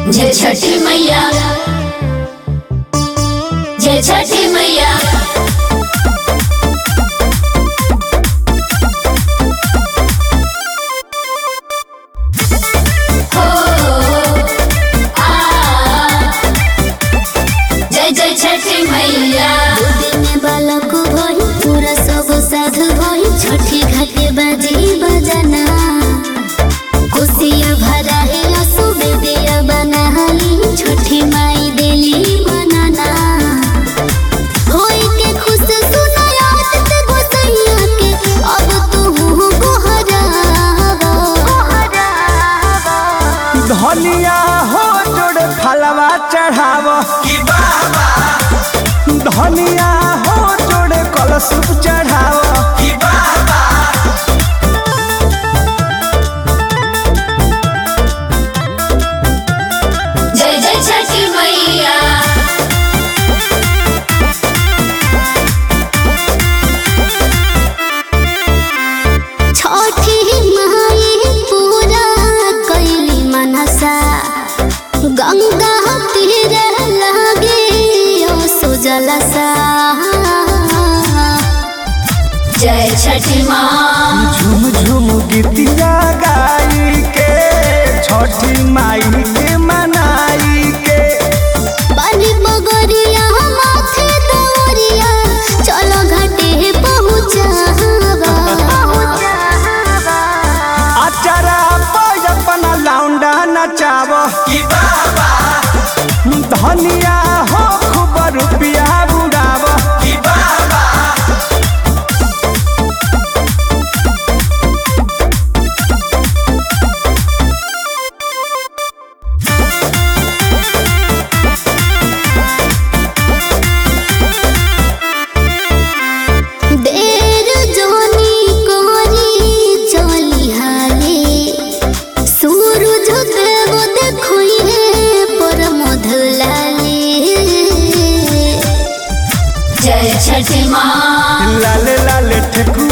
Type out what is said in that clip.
जय छठी मैया, जय छठी मैया। हो जय जय छठी मैया। में बालक भई पूरा सब साधु भई छठी घाटे बाजी बजना खुशिया भरा है असुबे दिया बनाई छठी माई देली बनाना होई के खुश सुनायात ते गोसैया के अब तू गोहरावा धनिया हो जोड़ फलवा चढ़ाव कि बाबा, धनिया हो जोड़ कलश चढ़ाव कि बाबा। जय जय छठी मैया। छठी माई पूरा कैली मनसा गंगा तीर लागे ओ सुजलसा जय छठी माँ। झुम झुम गीतिया गाई के छठी माई के मनाई के बाली बगरिया माथे दौरिया चलो घाटे पहुँचावा अचारा पर अपना लौंडा नचाव कि बाबा, धनिया हो खूब रुपया बुड़ाव कि बाबा। देर जोनी कोरी चली हाले सूरज देव देखोई है पर मधुलाले जय छठी माँ। लाले लाले ठेकुआ